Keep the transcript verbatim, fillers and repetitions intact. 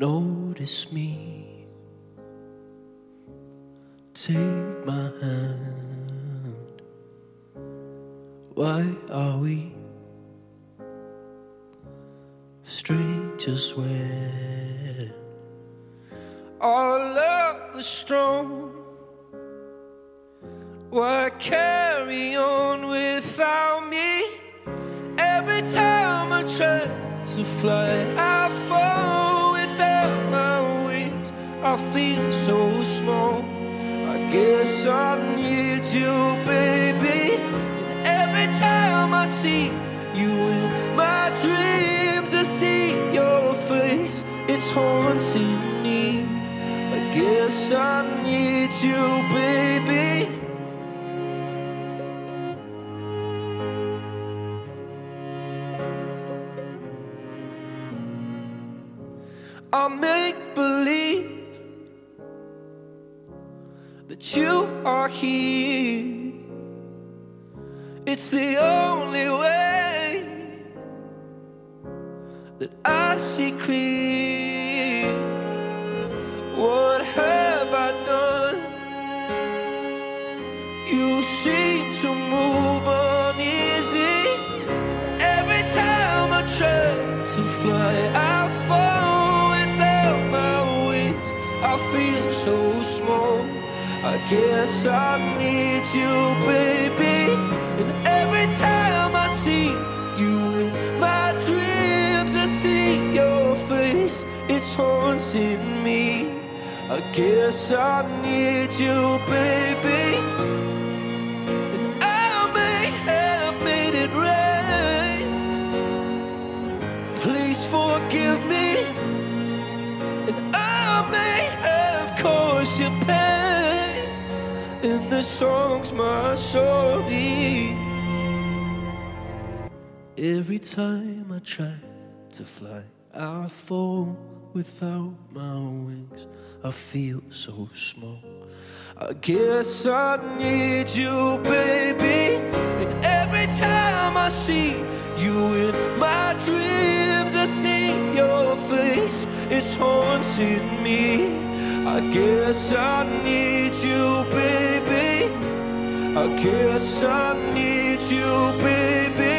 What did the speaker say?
notice me. Take my hand. Why are we strangers when our love is strong? Why carry on without me? Every time I try to fly, I fall without my wings. I feel so small. I guess I need you, baby. And every time I see you in my dreams, I see your face. It's haunting me. I guess I need you, baby. I make believe that you are here. It's the only way that I see clear. What have I done? You seem to move uneasy. Every time I try to fly, I fall. I feel so small. I guess I need you, baby. And every time I see you in my dreams, I see your face. It's haunting me. I guess I need you, baby. And I may have made it right. Please forgive me. And I may have caused you pain, and the song's my story. Every time I try to fly, I fall without my wings. I feel so small. I guess I need you, baby. And every time I see you in my dreams, I see your face. It's haunting me. I guess I need you, baby. I guess I need you, baby.